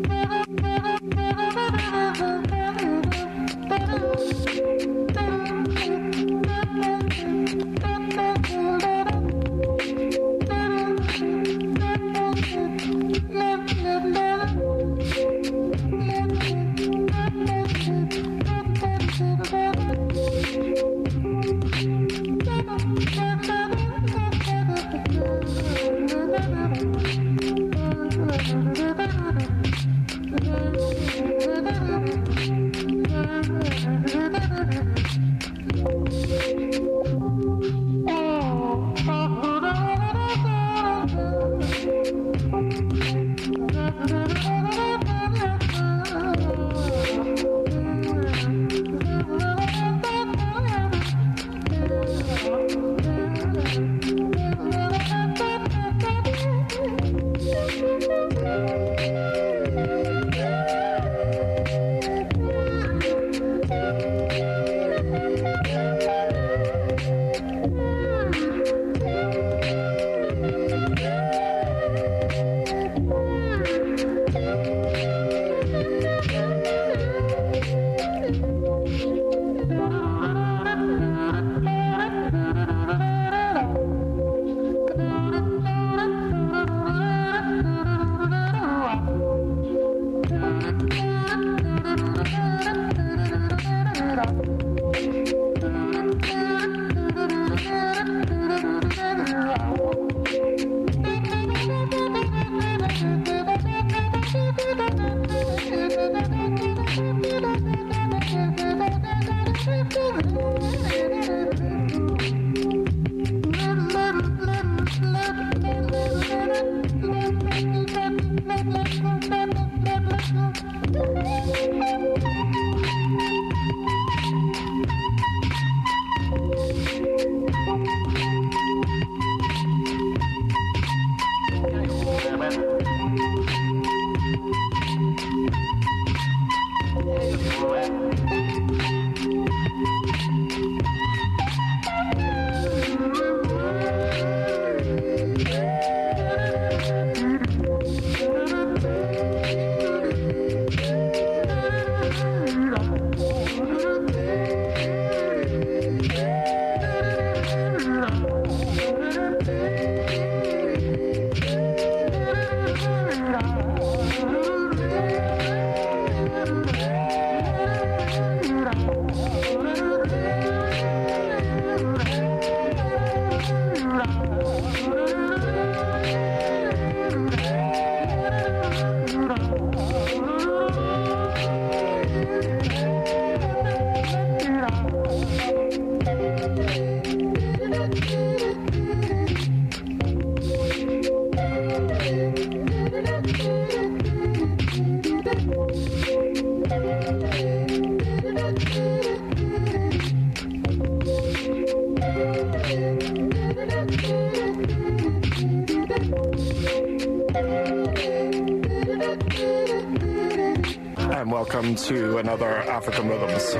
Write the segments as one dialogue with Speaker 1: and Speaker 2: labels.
Speaker 1: And welcome to another African Rhythms.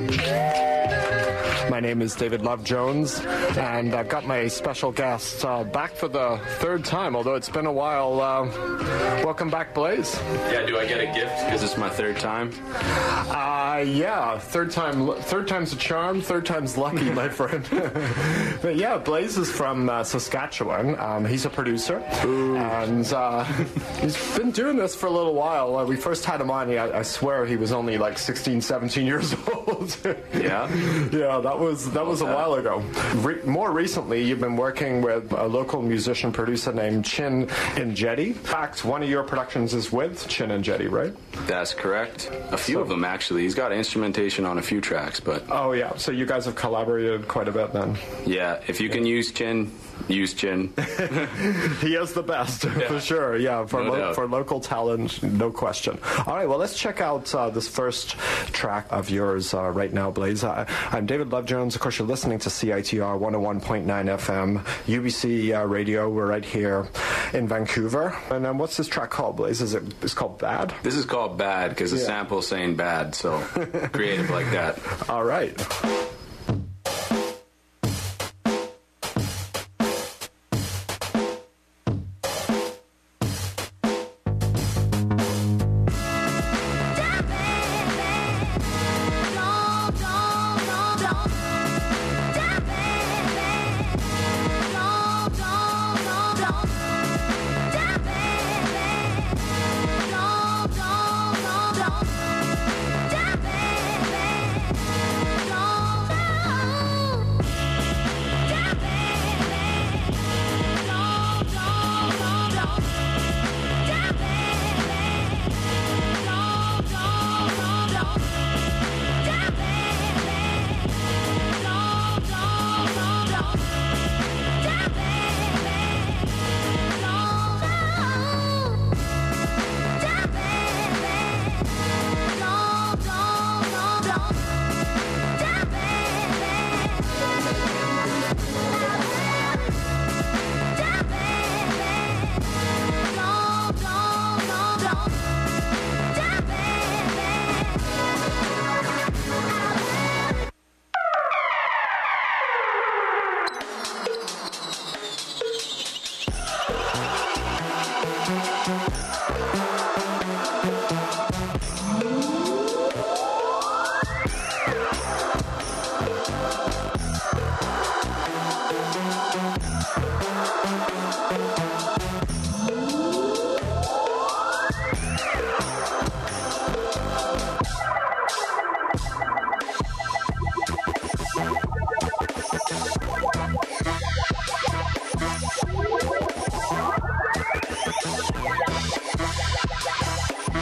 Speaker 1: My name is David Love Jones, and I've got my special guest back for the third time, although it's been a while. Welcome back, Blaze.
Speaker 2: Yeah, do I get a gift because it's my third time?
Speaker 1: Yeah, third time's a charm, third time's lucky, my friend. But yeah, Blaze is from Saskatchewan. He's a producer, and he's been doing this for a little while. We first had him on, I swear he was only like 16, 17 years old.
Speaker 2: Yeah?
Speaker 1: Yeah, that was a while ago. More recently, you've been working with a local musician producer named Chin Njetti. In fact, one of your productions is with Chin Njetti, right?
Speaker 2: That's correct. A few of them, actually. He's got instrumentation on a few tracks, but...
Speaker 1: Oh, yeah. So you guys have collaborated quite a bit then.
Speaker 2: Yeah, if you can use Chin, use Chin.
Speaker 1: He is the best, for sure. Yeah, for local talent, no question. All right, well, let's check out this first track of yours right now, Blaze. I'm David Love Jones. Of course, you're listening to CITR 101.9 FM, UBC Radio. We're right here in Vancouver. And what's this track called, Blaze? It's called Bad?
Speaker 2: This is called Bad because the sample's saying bad, so creative like that.
Speaker 1: All right.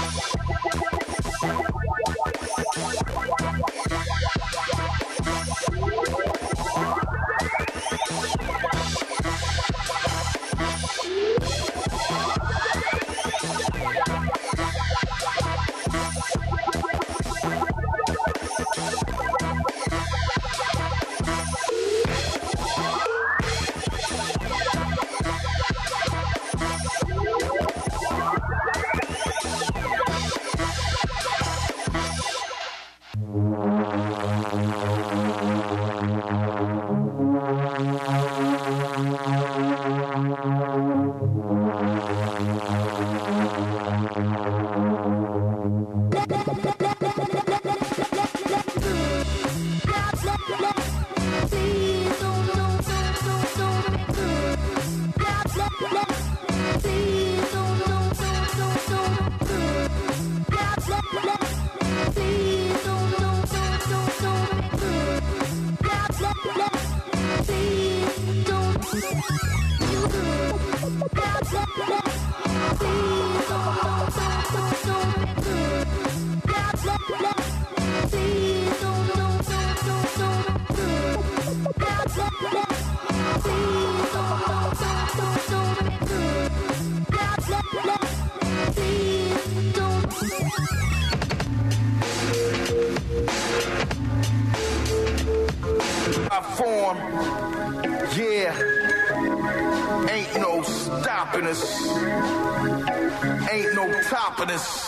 Speaker 3: Form, yeah, ain't no stopping us, ain't no topping us.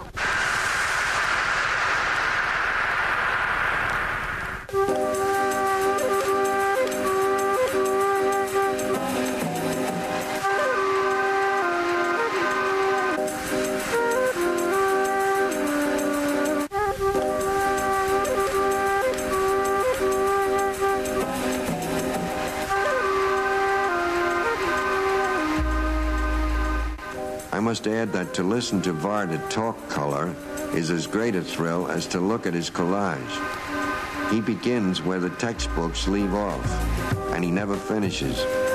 Speaker 4: I must add that to listen to Varda talk color is as great a thrill as to look at his collage. He begins where the textbooks leave off, and he never finishes.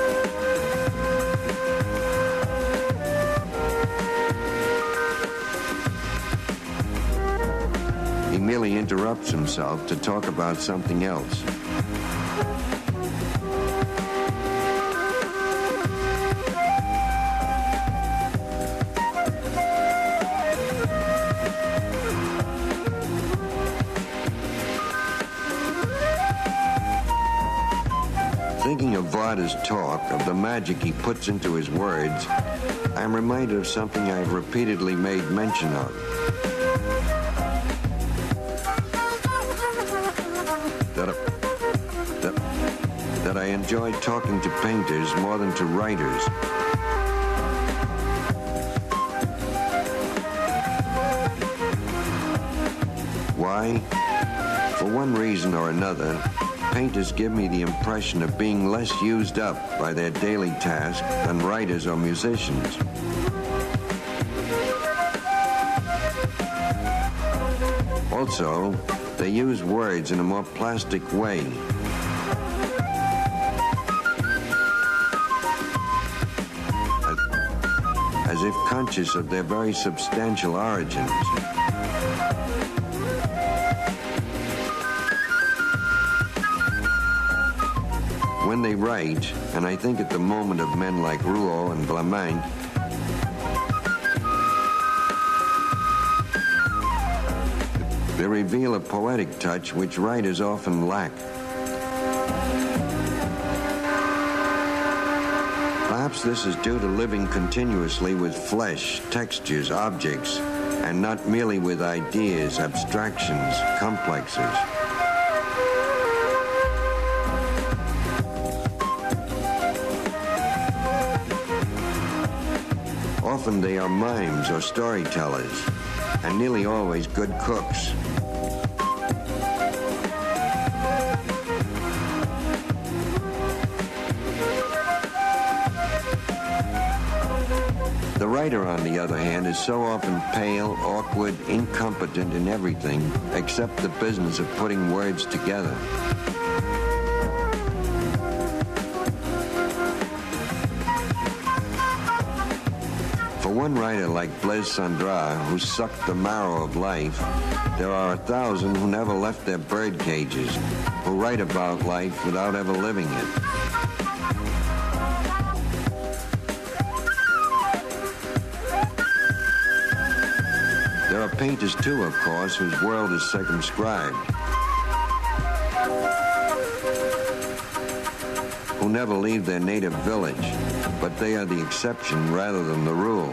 Speaker 4: He merely interrupts himself to talk about something else. Thinking of Varda's talk, of the magic he puts into his words, I am reminded of something I have repeatedly made mention of. That I enjoy talking to painters more than to writers. Why? For one reason or another, painters give me the impression of being less used up by their daily task than writers or musicians. Also, they use words in a more plastic way. As if conscious of their very substantial origins. When they write, and I think at the moment of men like Rouault and Vlaminck, they reveal a poetic touch which writers often lack. Perhaps this is due to living continuously with flesh, textures, objects, and not merely with ideas, abstractions, complexes. Often they are mimes or storytellers, and nearly always good cooks. The writer, on the other hand, is so often pale, awkward, incompetent in everything except the business of putting words together. For one writer like Blaise Cendrars, who sucked the marrow of life, there are 1,000 who never left their bird cages, who write about life without ever living it. There are painters too, of course, whose world is circumscribed, who never leave their native village, but they are the exception rather than the rule.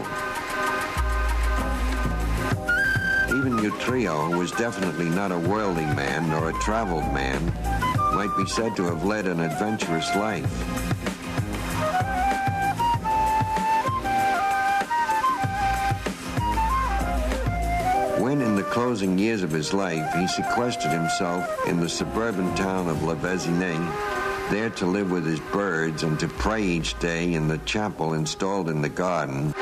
Speaker 4: Even Utrillo, who was definitely not a worldly man nor a traveled man, might be said to have led an adventurous life. When, in the closing years of his life, he sequestered himself in the suburban town of La Vézinay, there to live with his birds and to pray each day in the chapel installed in the garden.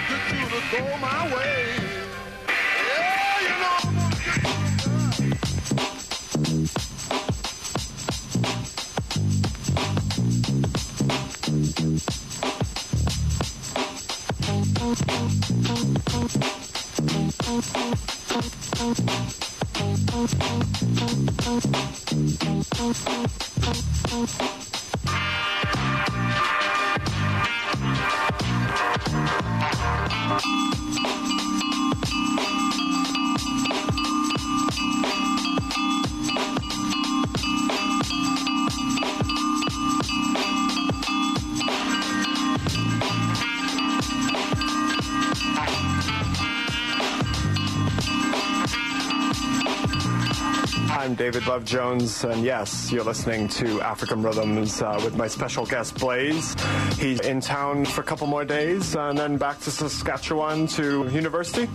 Speaker 3: wanted you to go my way. Yeah, you know I'm gonna get
Speaker 1: I'm David Love Jones, and yes, you're listening to African Rhythms with my special guest Blaze. He's in town for a couple more days, and then back to Saskatchewan to university.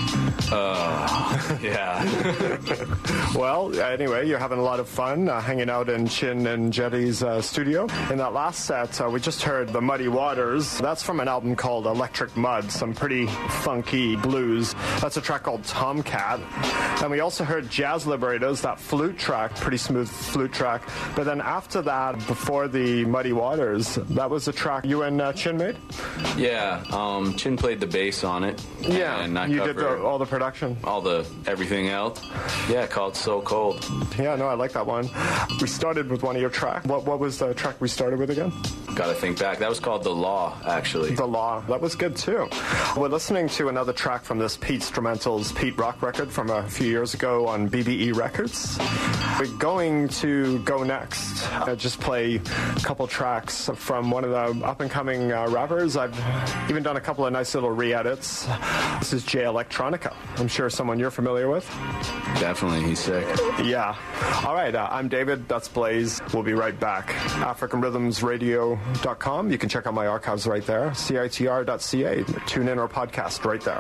Speaker 2: Yeah.
Speaker 1: Well, anyway, you're having a lot of fun hanging out in Chin and Jetty's studio. In that last set, we just heard The Muddy Waters. That's from an album called Electric Mud, some pretty funky blues. That's a track called Tomcat. And we also heard Jazz Liberators, that flute track, pretty smooth flute track. But then after that, before The Muddy Waters, that was a track you and Chin made?
Speaker 2: Yeah, Chin played the bass on it.
Speaker 1: Yeah,
Speaker 2: and I
Speaker 1: you did
Speaker 2: covered
Speaker 1: all the production.
Speaker 2: all the everything else. Yeah, called So Cold.
Speaker 1: Yeah, no, I like that one. We started with one of your tracks. What was the track we started with again?
Speaker 2: Gotta think back. That was called The Law, actually.
Speaker 1: The Law. That was good, too. We're listening to another track from this Pete Instrumentals Pete Rock record from a few years ago on BBE Records. We're going to go next. Just play a couple tracks from one of the up-and-coming rappers. I've even done a couple of nice little re-edits. This is Jay Electronica. I'm sure someone you're familiar with.
Speaker 2: Definitely, he's sick.
Speaker 1: Yeah. All right, I'm David. That's Blaze. We'll be right back. AfricanRhythmsRadio.com. You can check out my archives right there. CITR.ca. Tune in or podcast right there.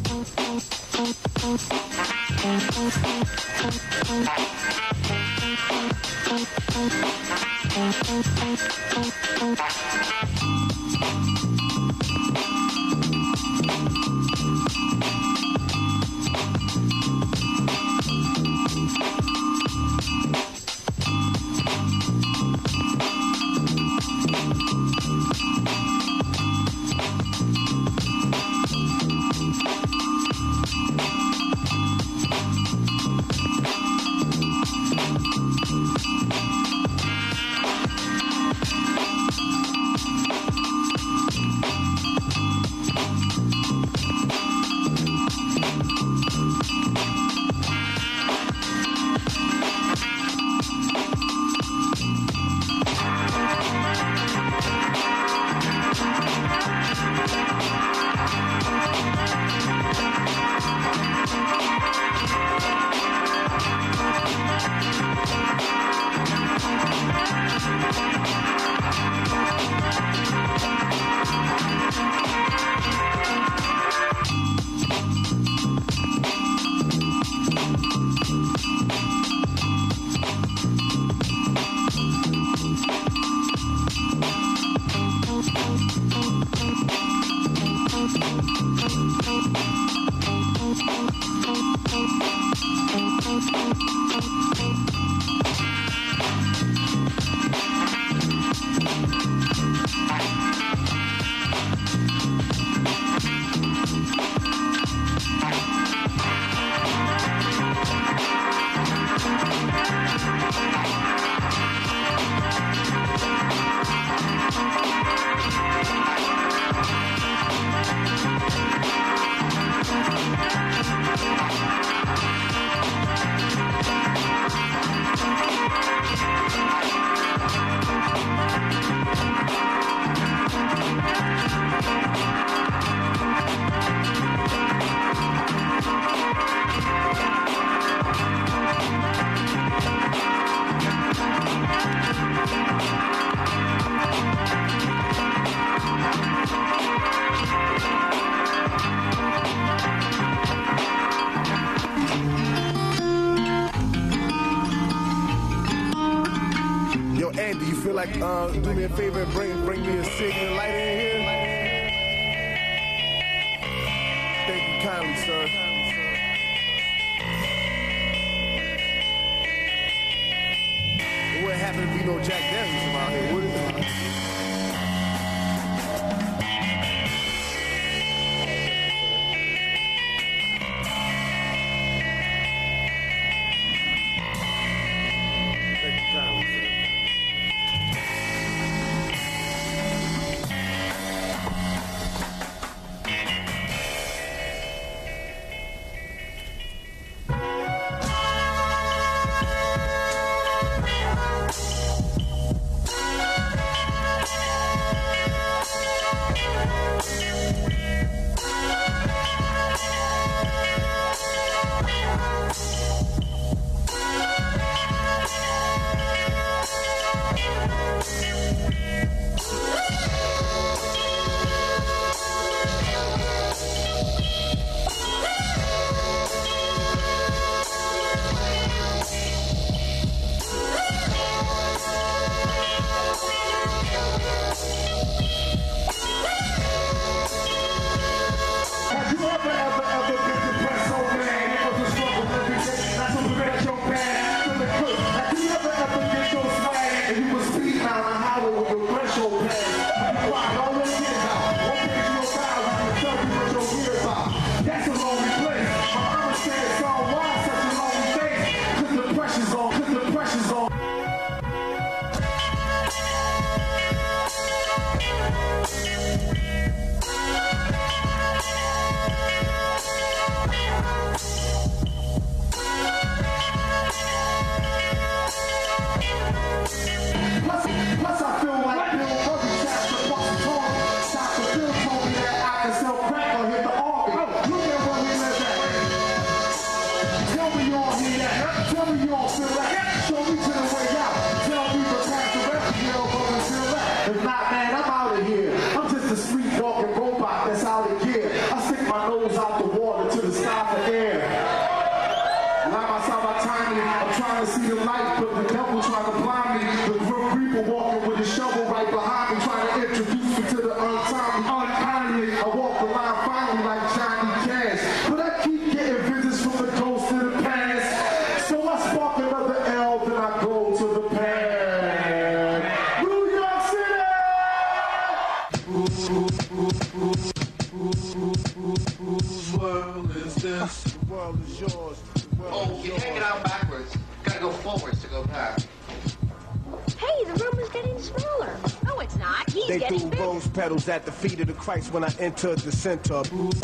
Speaker 3: Do you feel like do me a favor and bring me a cig and a lighter in here? me, son. What happened to be no Jack Daniels around here? What is it? Pedals at the feet of the Christ when I entered the center.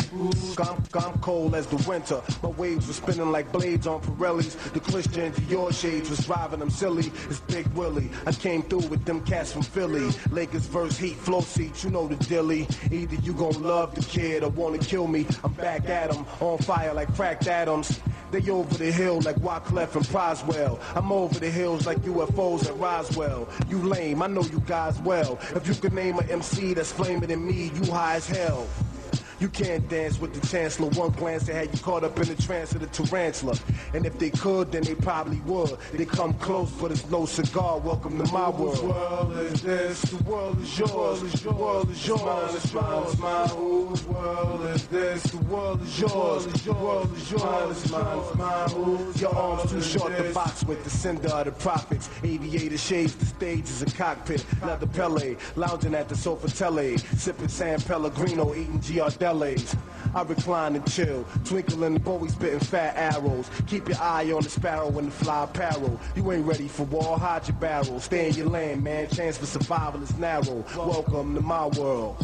Speaker 3: I'm cold as the winter. My waves were spinning like blades on Pirellis. The Christian Dior shades was driving them silly. It's Big Willie. I came through with them cats from Philly. Lakers verse Heat, flow seats, you know the dilly. Either you gon' love the kid or wanna kill me. I'm back at him, on fire like cracked Adams. They over the hill like Wyclef and Proswell. I'm over the hills like UFOs at Roswell. You lame, I know you guys well. If you could name an MC that's flaming in me, you high as hell. You can't dance with the chancellor. One glance they had you caught up in the trance of the tarantula. And if they could, then they probably would. They come close, but it's no cigar. Welcome to my world. Whose world is this? The world is yours. The world is yours. Mine is mine. It's mine. Whose world is this? The world is yours. The world is yours. Mine is mine. It's mine. Your arms too short to box with. The sender of the prophets. Aviator shades. The stage is a cockpit. Leather Pele. Lounging at the sofa tele. Sipping San Pellegrino. Eating Giardelli. I recline and chill, twinkling the Bowie spitting fat arrows. Keep your eye on the sparrow and the fly apparel. You ain't ready for war, hide your barrel. Stay in your lane, man, chance for survival is narrow. Welcome to my world.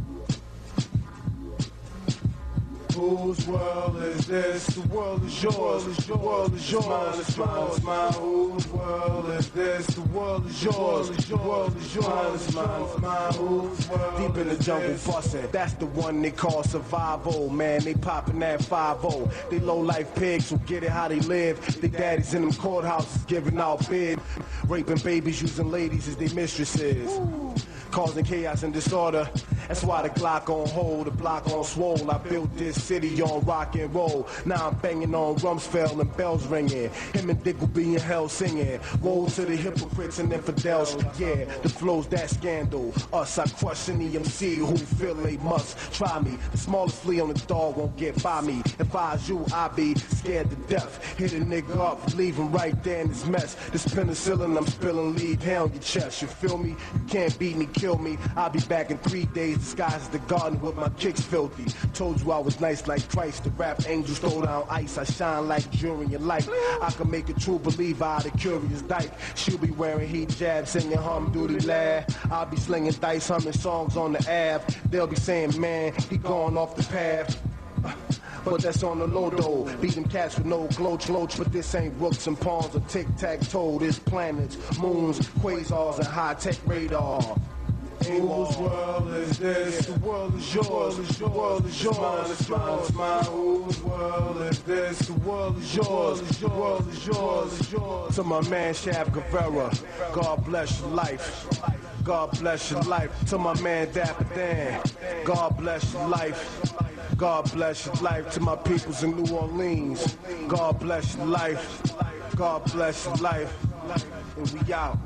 Speaker 3: Whose world is this? The world is yours. The world is yours. Mine is mine. It's mine. Whose world is this? The world is yours. The world is yours. Mine is mine. It's mine. Whose world deep in the jungle bustin'. That's the one they call survival. Man, they poppin' that 5-0. They low life pigs who get it how they live. They daddies in them courthouses giving out bid. Raping babies, using ladies as their mistresses. Causing chaos and disorder. That's why the Glock on hold, the block on swole. I built this city on rock and roll. Now I'm banging on Rumsfeld and bells ringing. Him and Dick will be in hell singing. Woe to the hypocrites and infidels. Yeah, the flow's that scandal. Us, I crush any MC who feel they must try me. The smallest flea on the dog won't get by me. If I was you, I'd be scared to death. Hit a nigga up, leave him right there in his mess. This penicillin I'm spilling, leave hair on your chest. You feel me? You can't beat me, kill me. I'll be back in 3 days, disguised as the garden with my kicks filthy. Told you I was nice like Christ. The rap angels throw down ice. I shine like during your life. I can make a true believer out of Curious Dyke. She'll be wearing hijab, singing hum doody lad. I'll be slinging dice, humming songs on the Ave. They'll be saying, man, he going off the path. But that's on the low though. Beating cats with no gloach. But this ain't rooks and pawns or tic-tac-toe. This planets, moons, quasars, and high-tech radar. Whose world is this? The world is yours. The world is yours. It's mine. Whose world is this? The world is yours. The world is yours. To my man Shav Guevara, God bless your life. God bless your life. To my man Dapper Dan, God bless your life. God bless your life. To my peoples in New Orleans, God bless your life. God bless your life. And we out.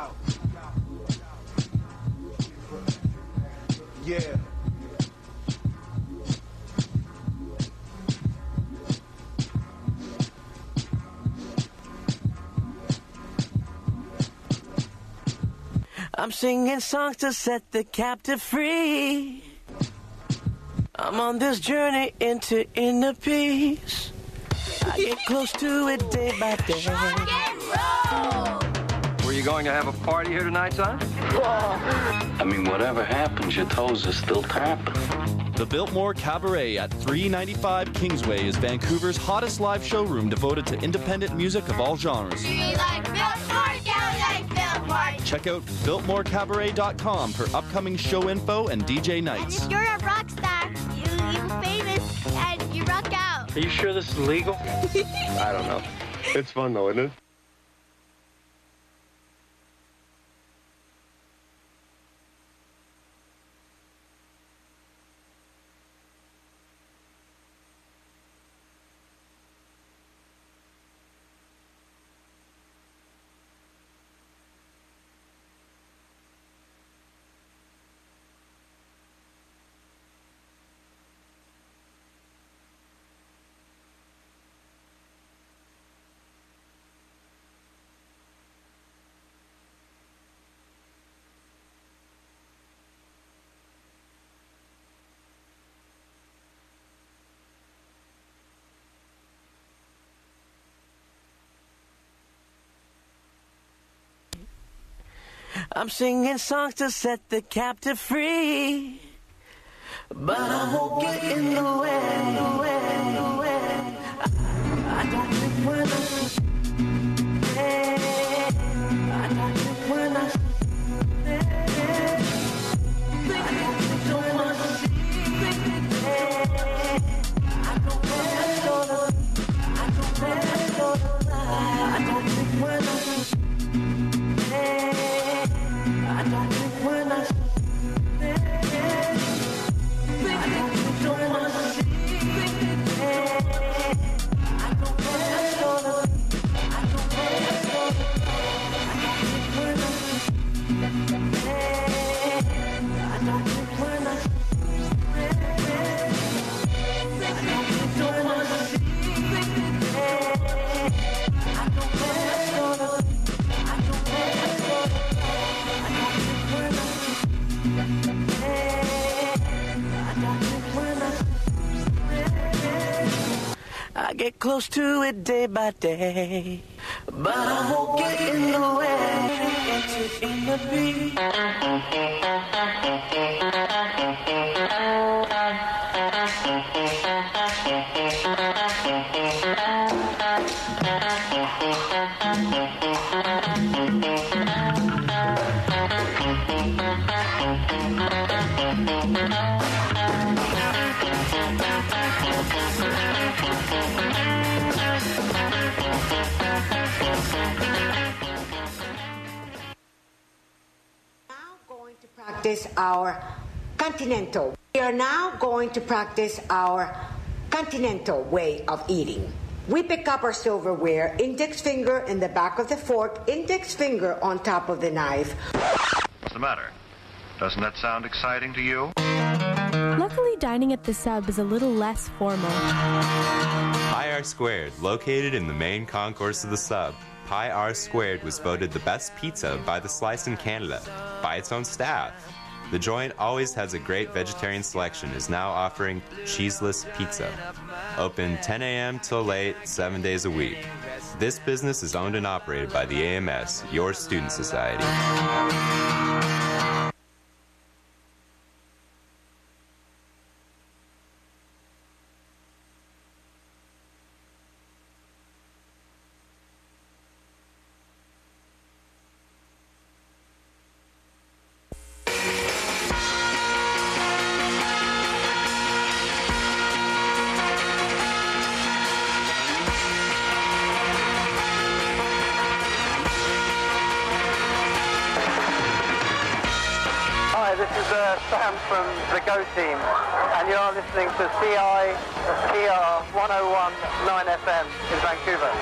Speaker 3: Yeah.
Speaker 5: I'm singing songs to set the captive free. I'm on this journey into inner peace. I get close to it day by day.
Speaker 6: Rock and roll!
Speaker 7: Were you going to have a party here tonight, son?
Speaker 2: I mean, whatever happens, your toes are still tapping.
Speaker 8: The Biltmore Cabaret at 395 Kingsway is Vancouver's hottest live showroom devoted to independent music of all genres.
Speaker 6: Do you like Biltmore? Yeah, we like Biltmore.
Speaker 8: Check out BiltmoreCabaret.com for upcoming show info and DJ nights.
Speaker 6: And if you're a rock star, you're famous, and you rock out.
Speaker 7: Are you sure this is legal?
Speaker 9: I don't know. It's fun though, isn't it?
Speaker 5: I'm singing songs to set the captive free, but I won't get in the way. I don't think when I don't think when I I get close to it day by day, but I won't get in the way. Into inner peace.
Speaker 10: Practice our continental. We are now going to practice our continental way of eating. We pick up our silverware, index finger in the back of the fork, index finger on top of the knife.
Speaker 11: What's the matter? Doesn't that sound exciting to you?
Speaker 12: Luckily, dining at the Sub is a little less formal.
Speaker 13: Pi R Squared, located in the main concourse of the Sub. Pi R Squared was voted the best pizza by The Slice in Canada, by its own staff. The joint always has a great vegetarian selection, is now offering cheeseless pizza. Open 10 a.m. till late, 7 days a week. This business is owned and operated by the AMS, your student society.
Speaker 7: Sam from the Go Team, and you are listening to CITR 101.9 FM in Vancouver.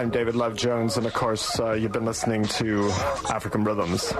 Speaker 1: I'm David Love Jones, and of course, you've been listening to African Rhythms.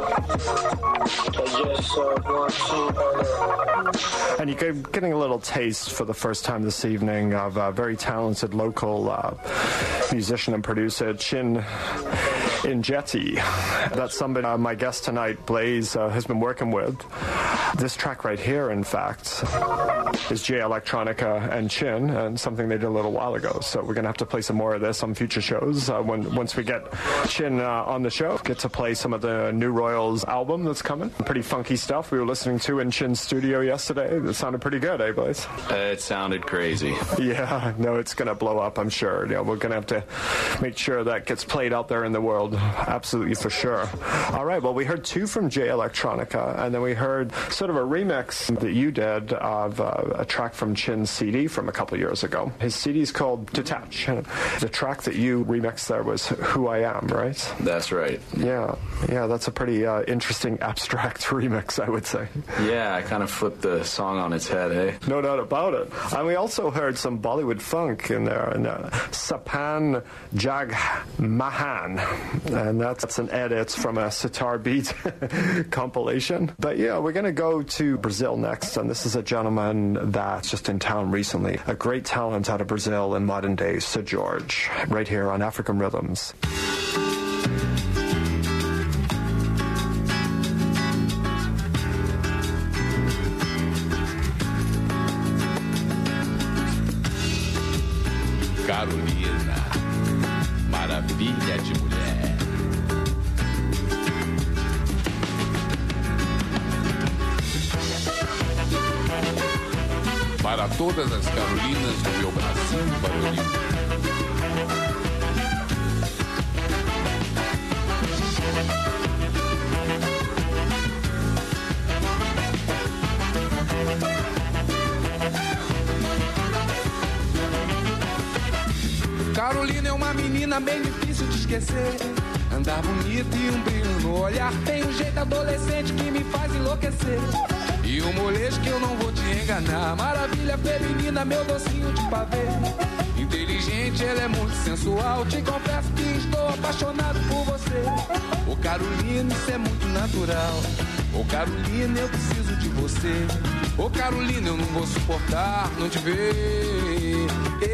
Speaker 1: And you're getting a little taste for the first time this evening of a very talented local musician and producer, Chin Injeti. That's somebody my guest tonight, Blaze, has been working with. This track right here, in fact, is J Electronica and Chin, and something they did a little while ago. So we're going to have to play some more of this on future shows. Once we get Chin on the show, get to play some of the New Royals album that's coming. Pretty funky stuff we were listening to in Chin's studio yesterday. It sounded pretty good, eh, Blaze?
Speaker 2: It sounded crazy.
Speaker 1: Yeah, no, it's going to blow up, I'm sure. Yeah, we're going to have to make sure that gets played out there in the world. Absolutely, for sure. All right, well, we heard two from J Electronica, and then we heard sort of a remix that you did of a track from Chin's CD from a couple of years ago. His CD is called Detach. The track that you remixed there was Who I Am, right?
Speaker 2: That's right.
Speaker 1: Yeah, that's a pretty interesting abstract remix, I would say.
Speaker 2: Yeah, I kind of flipped the song on its head, eh?
Speaker 1: No doubt about it. And we also heard some Bollywood funk in there, and Sapan Jag Mahan, and that's an edit from a Sitar Beat compilation. But yeah, we're going to go to Brazil next, and this is a gentleman that's just in town recently. A great talent out of Brazil in modern day, Sir George, right here on African Rhythms.
Speaker 14: Carolina, maravilha de mulher. Para todas as Carolinas do meu Brasil varonil. Carolina é uma menina bem difícil de esquecer. Andar bonita e um brilho no olhar. Tem um jeito adolescente que me faz enlouquecer. E um molejo que eu não vou te enganar. Maravilha feminina, meu docinho de pavê. Inteligente, ela é muito sensual. Te confesso que estou apaixonado por você. Ô Carolina, isso é muito natural. Ô Carolina, eu preciso de você. Ô Carolina, eu não vou suportar não te ver.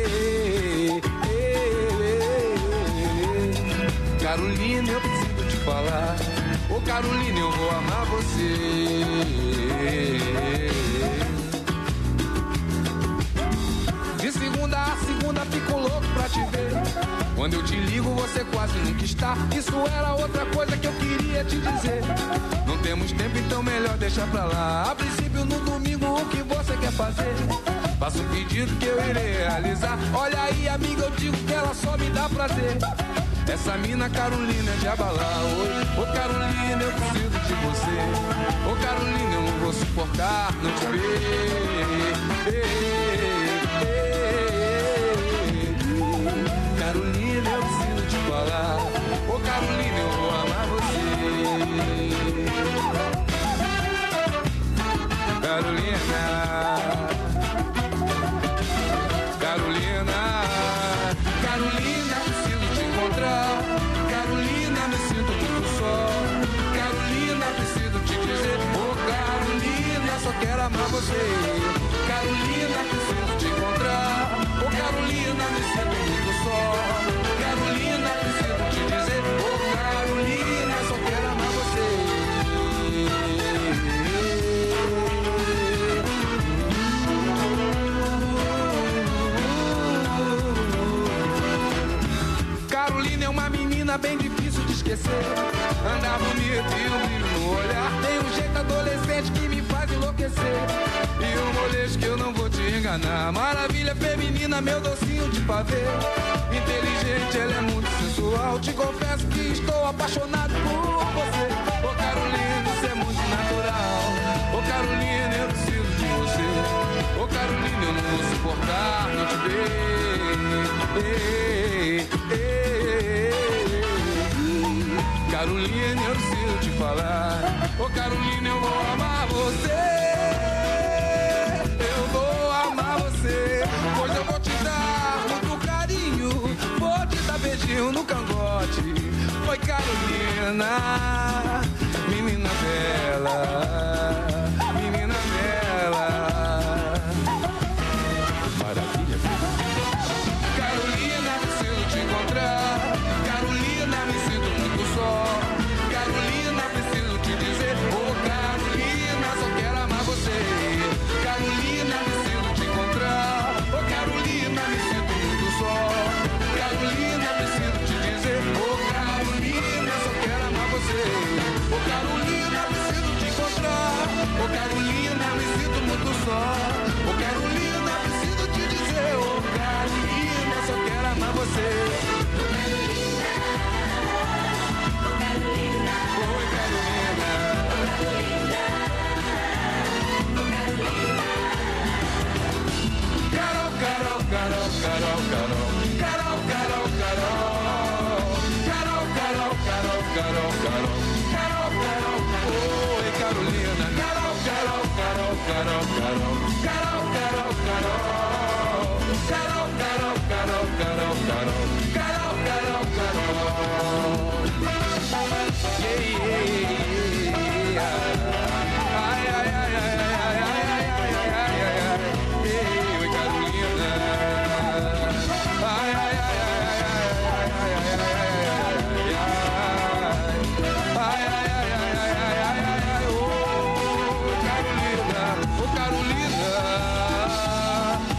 Speaker 14: Carolina, eu preciso te falar. Ô Carolina, eu vou amar você. De segunda a segunda fico louco pra te ver. Quando eu te ligo você quase nunca está. Isso era outra coisa que eu queria te dizer. Não temos tempo, então melhor deixar pra lá. A princípio no domingo o que você quer fazer? Faça um pedido que eu irei realizar. Olha aí amiga, eu digo que ela só me dá prazer. Essa mina Carolina é de abalar. Ô Carolina, eu preciso de você. Ô Carolina, eu não vou suportar não te ver. Carolina, eu preciso te falar. Ô Carolina, eu vou amar você. Carolina, Carolina, Carolina, preciso te encontrar. Carolina, me sinto muito só. Carolina, preciso te dizer. Ô Carolina, só quero amar você. Carolina, preciso te encontrar. Ô Carolina, me sinto muito só. Carolina, preciso te dizer. Ô Carolina, só quero amar você. Carolina é uma menina bem difícil de esquecer. Andar bonito e um brilho no olhar. Tem um jeito adolescente que me faz enlouquecer. E um molejo que eu não vou te enganar. Maravilha feminina, meu docinho de pavê. Inteligente, ela é muito sensual. Te confesso que estou apaixonado por você. Ô Carolina, isso é muito natural. Ô Carolina, eu preciso de você. Ô Carolina, eu não vou suportar não te ver. Carolina, eu preciso te falar. Ô Carolina, eu vou amar você. Eu vou amar você. Pois eu vou te dar muito carinho. Vou te dar beijinho no Oi, Carolina, menina bela, menina bela. Maravilha. Carolina, preciso te encontrar. Carolina, me sinto muito só. Carolina, preciso te dizer. Oh, Carolina, só quero amar você. Carolina, preciso te encontrar. Oh, Carolina, me sinto muito só. Carolina, preciso te dizer. Oh, Carolina, só quero amar você. Oh, Carolina, preciso te encontrar. Oh, Carolina, me sinto muito só. Oh, Carolina, preciso te dizer. Oh, Carolina, só quero amar você. Oi, Carolina. Carol, Carol, Carol, Carol, Carol. Carol, Carol, Carol. Carol, Carol, Carol, Carol, Carol. Carol, Carol. Oi, Carolina. Carol, Carol, Carol, Carol, Carol. Carol, Carol, Carol. Carol, Carol, Carol, Carol, Carol. Carol, Carol, Carol. Yeah, yeah, yeah. Ai, ai, ai, ai, ai, ai, ai, ai, ai, ai, ai. Oi, Carolina. Ai, ai, ai, ai, ai, ai, ai, ai, ai, ai, ai, ai, ai, ai, ai, oh, Carolina, oh, Carolina.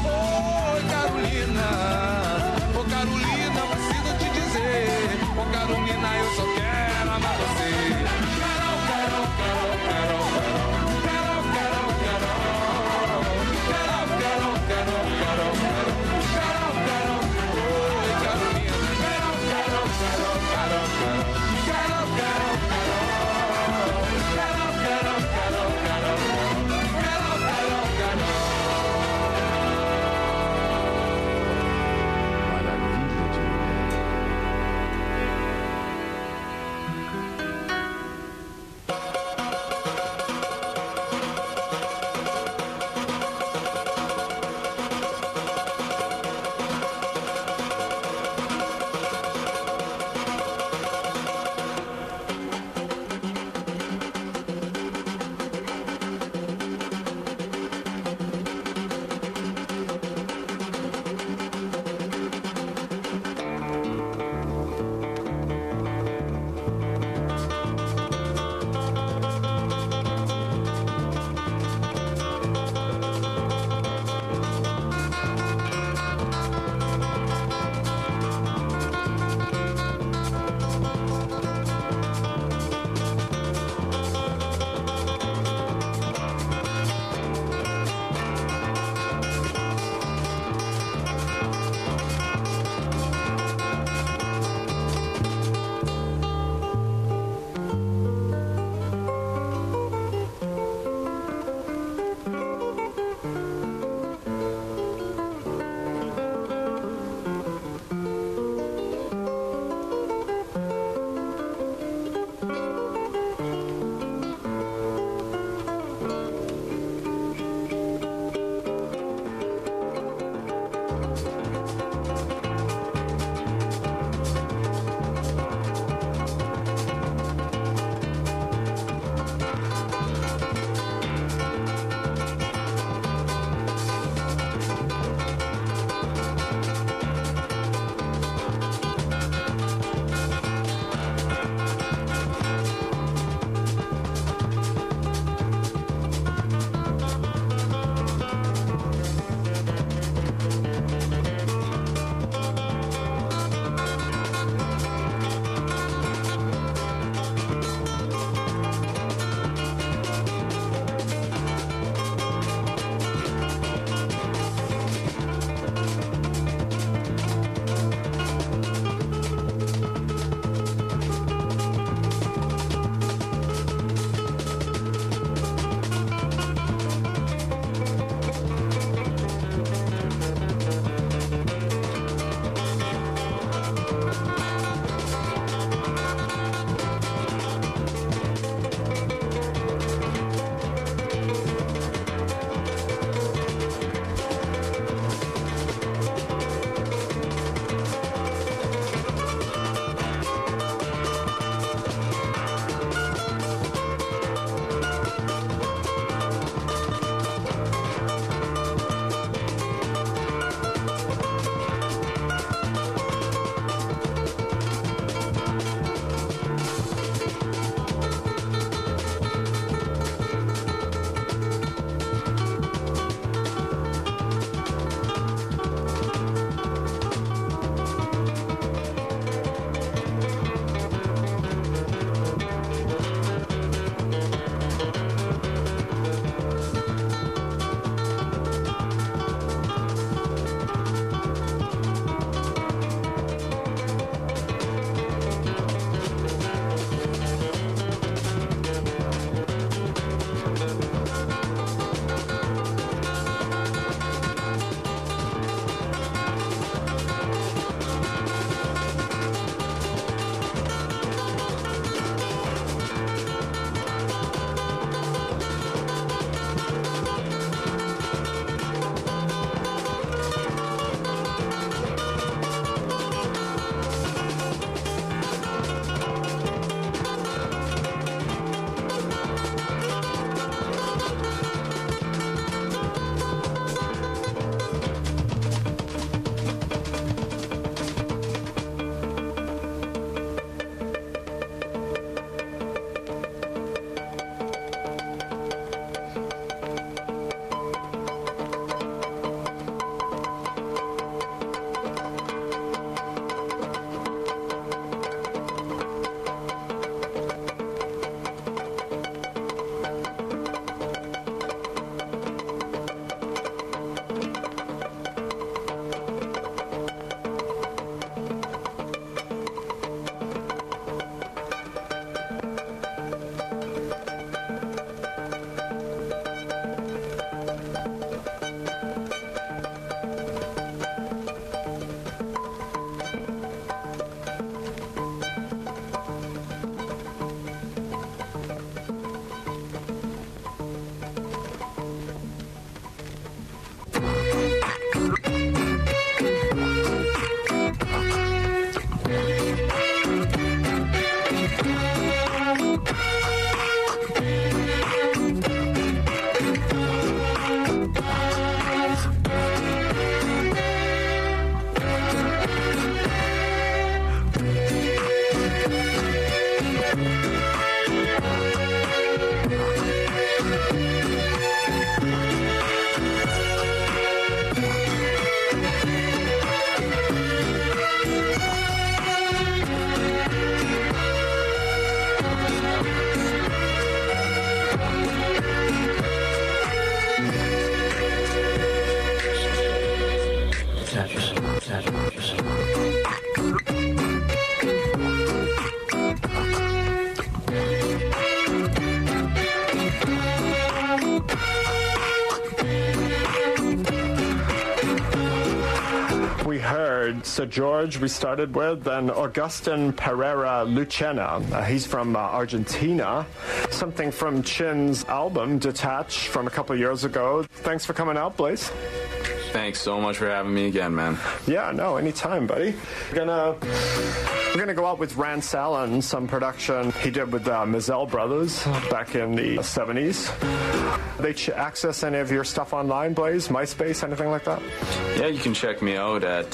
Speaker 1: So George, we started with, then Augustin Pereira Lucena. He's from Argentina. Something from Chin's album, Detach, from a couple years ago. Thanks for coming out, Blaze.
Speaker 2: Thanks so much for having me again, man.
Speaker 1: Yeah, no, anytime, buddy. We're gonna go out with Rance Allen, some production he did with the Mizell Brothers back in the 70s. They access any of your stuff online, Blaze? MySpace, anything like that?
Speaker 2: Yeah, you can check me out at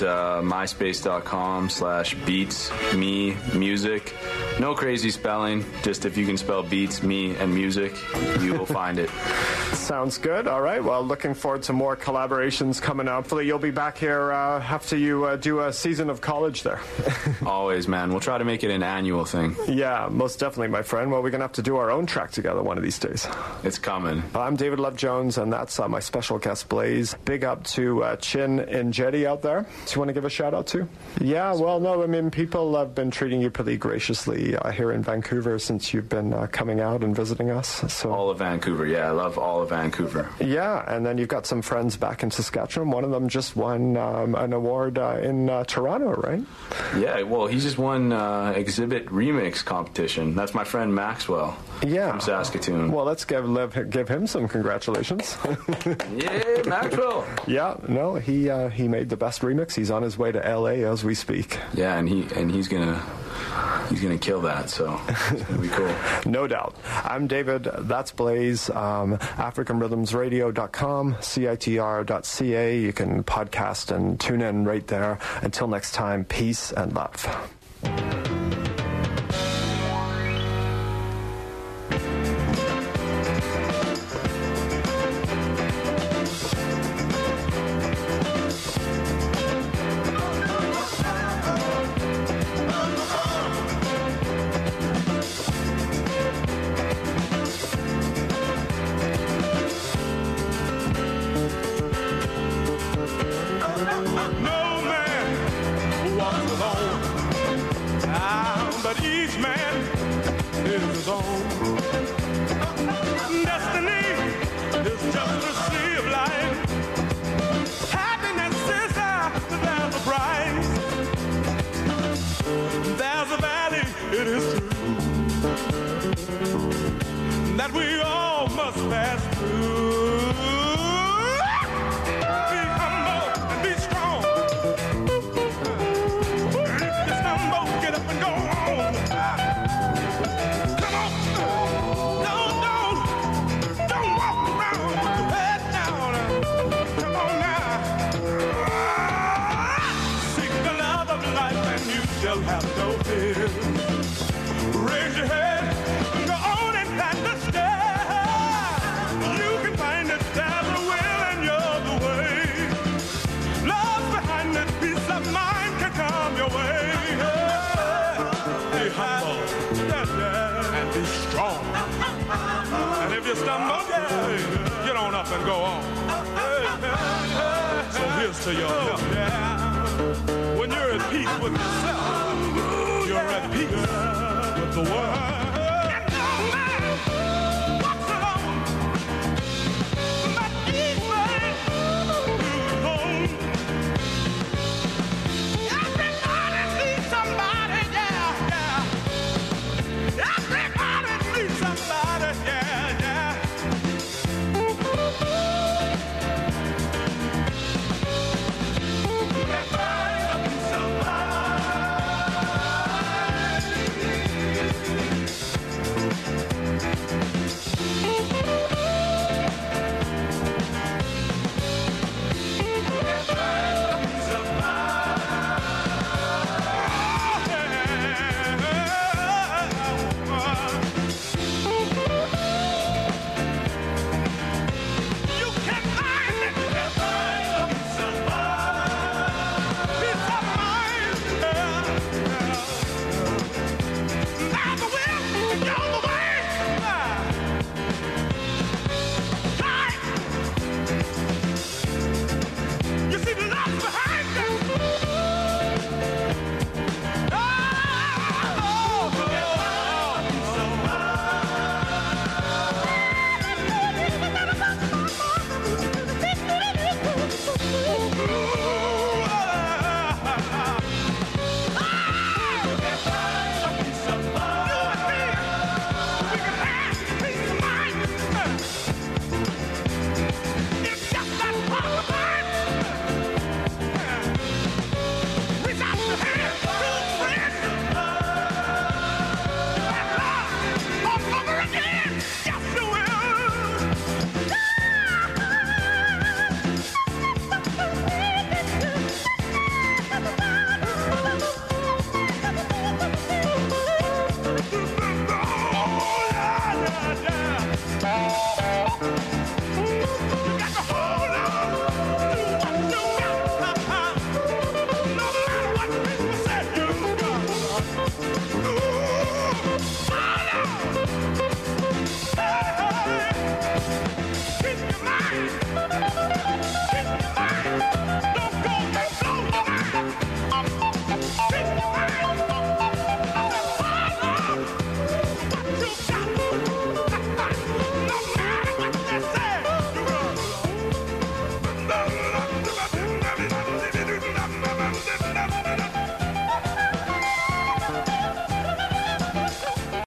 Speaker 2: myspace.com/beatsmemusic. No crazy spelling, just if you can spell beats, me, and music, you will find it.
Speaker 1: Sounds good. All right. Well, looking forward to more collaborations coming up. Hopefully you'll be back here after you do a season of college there.
Speaker 2: Always, man. We'll try to make it an annual thing.
Speaker 1: Yeah, most definitely, my friend. Well, we're going to have to do our own track together one of these days.
Speaker 2: It's coming.
Speaker 1: I'm David Love Jones, and that's my special guest, Blaze. Big up to Chin and Jetty out there. Do you want to give a shout out to? Yeah, well, no, I mean, people have been treating you pretty graciously here in Vancouver since you've been coming out and visiting us. So
Speaker 2: all of Vancouver, yeah. I love all of Vancouver.
Speaker 1: Yeah, and then you've got some friends back in Saskatchewan. One of them just won an award in Toronto, right?
Speaker 2: Yeah, well, he just won Exhibit Remix competition. That's my friend Maxwell.
Speaker 1: Yeah.
Speaker 2: From Saskatoon.
Speaker 1: Well, let's give him some congratulations.
Speaker 2: Yeah, Maxwell.
Speaker 1: Yeah, no, he made the best remix. He's on his way to LA as we speak.
Speaker 2: Yeah, and he's gonna kill that, so it's gonna be cool.
Speaker 1: No doubt. I'm David, that's Blaze, AfricanRhythmsRadio.com, CITR.ca. You can podcast and tune in right there. Until next time, peace and love.
Speaker 15: That we all must pass through. Be humble and be strong. And if you stumble, get up and go on. Come on. Don't walk around with your head down. Come on now. Seek the love of life and you shall have no fear. Raise your head. Stumble, get on up and go on. So here's to your help. When you're at peace with yourself, you're at peace with the world.